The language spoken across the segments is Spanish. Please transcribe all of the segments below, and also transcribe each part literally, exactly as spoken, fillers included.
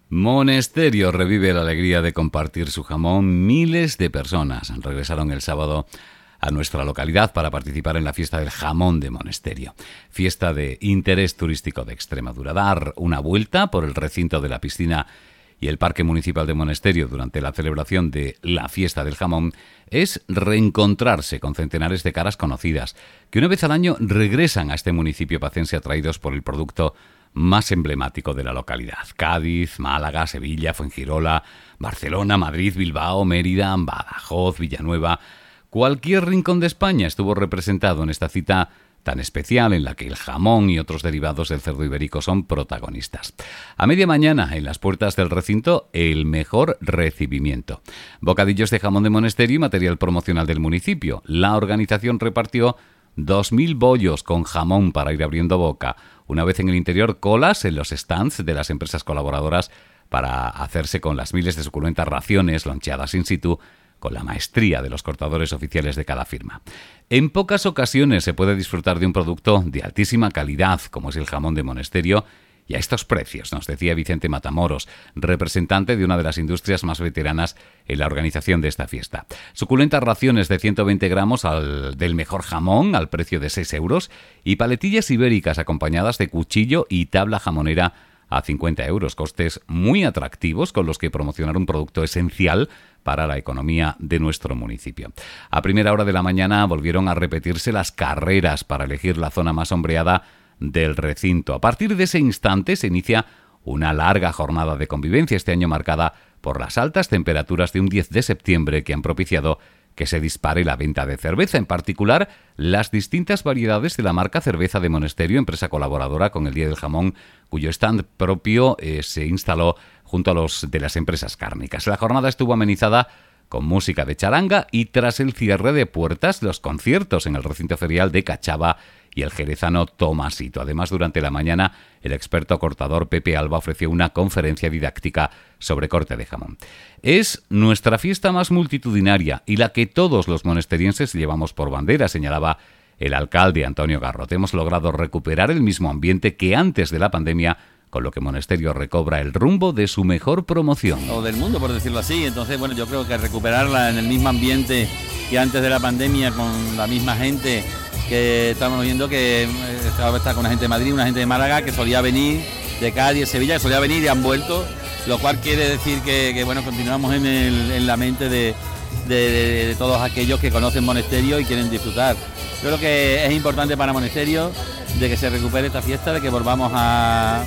Monesterio revive la alegría de compartir su jamón. Miles de personas regresaron el sábado a nuestra localidad para participar en la fiesta del jamón de Monesterio, fiesta de interés turístico de Extremadura. Dar una vuelta por el recinto de la piscina y el Parque Municipal de Monesterio durante la celebración de la fiesta del jamón es reencontrarse con centenares de caras conocidas que una vez al año regresan a este municipio pacense atraídos por el producto más emblemático de la localidad. Cádiz, Málaga, Sevilla, Fuengirola, Barcelona, Madrid, Bilbao, Mérida, Badajoz, Villanueva. Cualquier rincón de España estuvo representado en esta cita tan especial en la que el jamón y otros derivados del cerdo ibérico son protagonistas. A media mañana, en las puertas del recinto, el mejor recibimiento. Bocadillos de jamón de Monesterio y material promocional del municipio. La organización repartió dos mil bollos con jamón para ir abriendo boca. Una vez en el interior, colas en los stands de las empresas colaboradoras para hacerse con las miles de suculentas raciones loncheadas in situ, con la maestría de los cortadores oficiales de cada firma. En pocas ocasiones se puede disfrutar de un producto de altísima calidad, como es el jamón de Monesterio, y a estos precios, nos decía Vicente Matamoros, representante de una de las industrias más veteranas en la organización de esta fiesta. Suculentas raciones de ciento veinte gramos al, del mejor jamón al precio de seis euros y paletillas ibéricas acompañadas de cuchillo y tabla jamonera a cincuenta euros, costes muy atractivos con los que promocionar un producto esencial para la economía de nuestro municipio. A primera hora de la mañana volvieron a repetirse las carreras para elegir la zona más sombreada del recinto. A partir de ese instante se inicia una larga jornada de convivencia, este año marcada por las altas temperaturas de un diez de septiembre que han propiciado que se dispare la venta de cerveza, en particular las distintas variedades de la marca Cerveza de Monesterio, empresa colaboradora con el Día del Jamón, cuyo stand propio eh, se instaló junto a los de las empresas cárnicas. La jornada estuvo amenizada con música de charanga y tras el cierre de puertas, los conciertos en el recinto ferial de Cachava y el jerezano Tomasito. Además, durante la mañana, el experto cortador Pepe Alba ofreció una conferencia didáctica sobre corte de jamón. Es nuestra fiesta más multitudinaria y la que todos los monesterienses llevamos por bandera, señalaba el alcalde Antonio Garrote. Hemos logrado recuperar el mismo ambiente que antes de la pandemia, con lo que Monesterio recobra el rumbo de su mejor promoción. O del mundo, por decirlo así. Entonces, bueno, yo creo que recuperarla en el mismo ambiente que antes de la pandemia, con la misma gente que estamos viendo, que estaba está con una gente de Madrid, una gente de Málaga, que solía venir de Cádiz, de Sevilla, que solía venir y han vuelto, lo cual quiere decir que, que bueno, continuamos en, el, en la mente de, de, de, de todos aquellos que conocen Monesterio y quieren disfrutar. Yo creo que es importante para Monesterio de que se recupere esta fiesta, de que volvamos a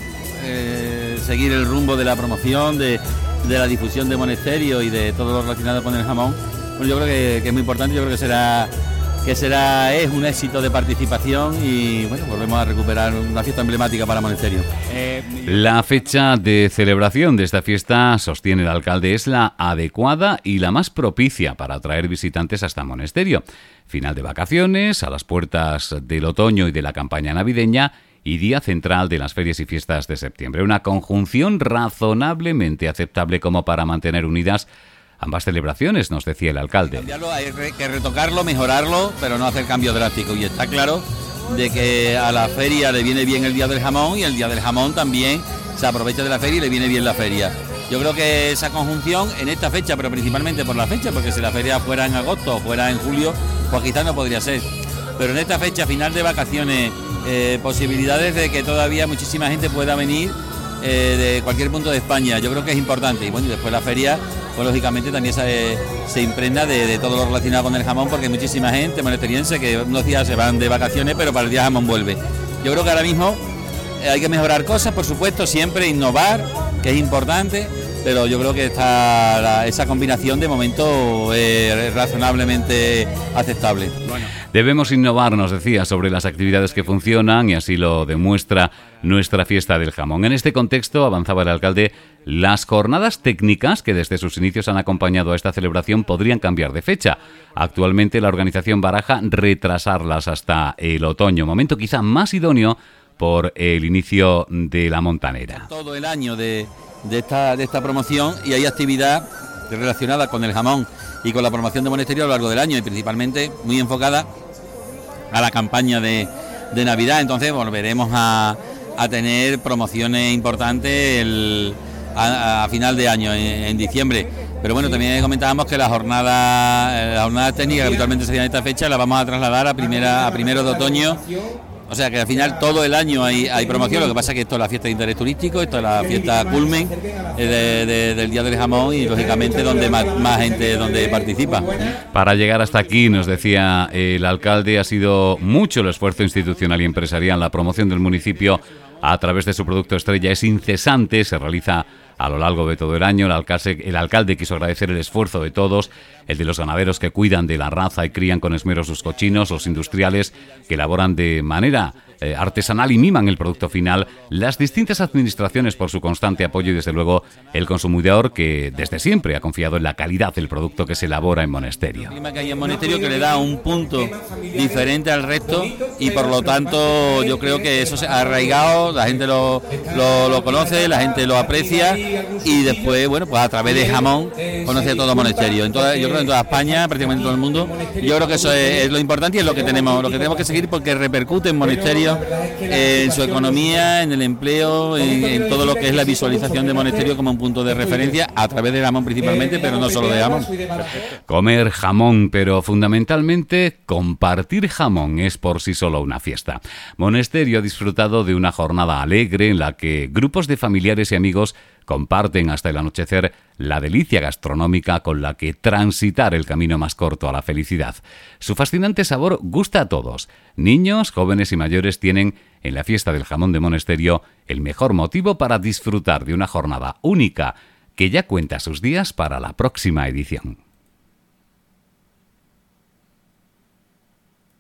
eh, seguir el rumbo de la promoción, de, de la difusión de Monesterio y de todo lo relacionado con el jamón. Bueno, yo creo que, que es muy importante, yo creo que será que será es un éxito de participación y bueno, volvemos a recuperar una fiesta emblemática para Monesterio. Eh, la fecha de celebración de esta fiesta, sostiene el alcalde, es la adecuada y la más propicia para atraer visitantes hasta Monesterio. Final de vacaciones, a las puertas del otoño y de la campaña navideña y día central de las ferias y fiestas de septiembre. Una conjunción razonablemente aceptable como para mantener unidas ambas celebraciones, nos decía el alcalde. Cambiarlo, hay que retocarlo, mejorarlo, pero no hacer cambio drástico. Y está claro de que a la feria le viene bien el Día del Jamón y el Día del Jamón también se aprovecha de la feria y le viene bien la feria. Yo creo que esa conjunción en esta fecha, pero principalmente por la fecha, porque si la feria fuera en agosto o fuera en julio, pues quizás no podría ser. Pero en esta fecha, final de vacaciones, eh, posibilidades de que todavía muchísima gente pueda venir eh, de cualquier punto de España, yo creo que es importante. Y bueno, y después la feria, pues lógicamente también se, se impregna de, de todo lo relacionado con el jamón, porque hay muchísima gente monesteriense que unos días se van de vacaciones, pero para el día del jamón vuelve. Yo creo que ahora mismo hay que mejorar cosas, por supuesto, siempre innovar, que es importante, pero yo creo que está la, esa combinación de momento eh, es razonablemente aceptable. Bueno. Debemos innovar, nos decía, sobre las actividades que funcionan y así lo demuestra nuestra fiesta del jamón. En este contexto, avanzaba el alcalde, las jornadas técnicas que desde sus inicios han acompañado a esta celebración podrían cambiar de fecha. Actualmente la organización baraja retrasarlas hasta el otoño, momento quizá más idóneo por el inicio de la montanera. Todo el año de, de, esta, de esta promoción y hay actividad relacionada con el jamón y con la promoción de Monesterio a lo largo del año y principalmente muy enfocada a la campaña de, de Navidad. Entonces volveremos a, a tener promociones importantes el, a, a final de año, en, en diciembre. Pero bueno, también comentábamos que la jornada, la jornada técnica que habitualmente se hacía en esta fecha la vamos a trasladar a primera a primero de otoño. O sea que al final todo el año hay, hay promoción, lo que pasa es que esto es la fiesta de interés turístico, esto es la fiesta culmen de, de, del Día del Jamón y lógicamente donde más, más gente donde participa. Para llegar hasta aquí, nos decía el alcalde, ha sido mucho el esfuerzo institucional y empresarial. La promoción del municipio a través de su producto estrella es incesante, se realiza a lo largo de todo el año. El alcalde, el alcalde quiso agradecer el esfuerzo de todos, el de los ganaderos que cuidan de la raza y crían con esmero sus cochinos, los industriales que elaboran de manera eh, artesanal y miman el producto final, las distintas administraciones por su constante apoyo y desde luego el consumidor que desde siempre ha confiado en la calidad del producto que se elabora en Monesterio. El clima que hay en Monesterio que le da un punto diferente al resto y por lo tanto yo creo que eso se ha arraigado, la gente lo, lo, lo conoce, la gente lo aprecia y después, bueno, pues a través de jamón conoce todo Monesterio. En toda, yo creo en toda España, prácticamente en todo el mundo. Yo creo que eso es, es lo importante y es lo que tenemos, lo que tenemos que seguir porque repercute en Monesterio, en su economía, en el empleo, en, en todo lo que es la visualización de Monesterio como un punto de referencia a través del jamón principalmente, pero no solo de jamón. Comer jamón, pero fundamentalmente compartir jamón es por sí solo una fiesta. Monesterio ha disfrutado de una jornada alegre en la que grupos de familiares y amigos comparten hasta el anochecer la delicia gastronómica con la que transitar el camino más corto a la felicidad. Su fascinante sabor gusta a todos. Niños, jóvenes y mayores tienen en la fiesta del jamón de Monesterio el mejor motivo para disfrutar de una jornada única que ya cuenta sus días para la próxima edición.